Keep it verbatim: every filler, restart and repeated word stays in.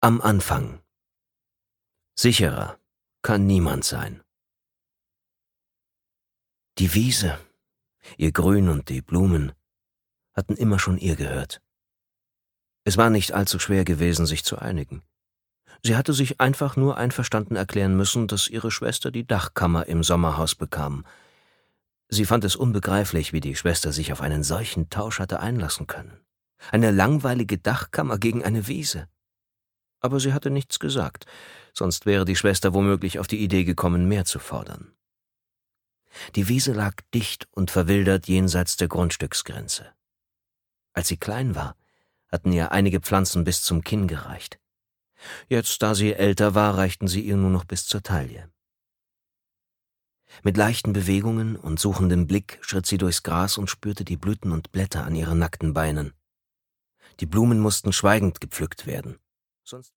Am Anfang. Sicherer kann niemand sein. Die Wiese, ihr Grün und die Blumen hatten immer schon ihr gehört. Es war nicht allzu schwer gewesen, sich zu einigen. Sie hatte sich einfach nur einverstanden erklären müssen, dass ihre Schwester die Dachkammer im Sommerhaus bekam. Sie fand es unbegreiflich, wie die Schwester sich auf einen solchen Tausch hatte einlassen können. Eine langweilige Dachkammer gegen eine Wiese. Aber sie hatte nichts gesagt, sonst wäre die Schwester womöglich auf die Idee gekommen, mehr zu fordern. Die Wiese lag dicht und verwildert jenseits der Grundstücksgrenze. Als sie klein war, hatten ihr einige Pflanzen bis zum Kinn gereicht. Jetzt, da sie älter war, reichten sie ihr nur noch bis zur Taille. Mit leichten Bewegungen und suchendem Blick schritt sie durchs Gras und spürte die Blüten und Blätter an ihren nackten Beinen. Die Blumen mussten schweigend gepflückt werden, sonst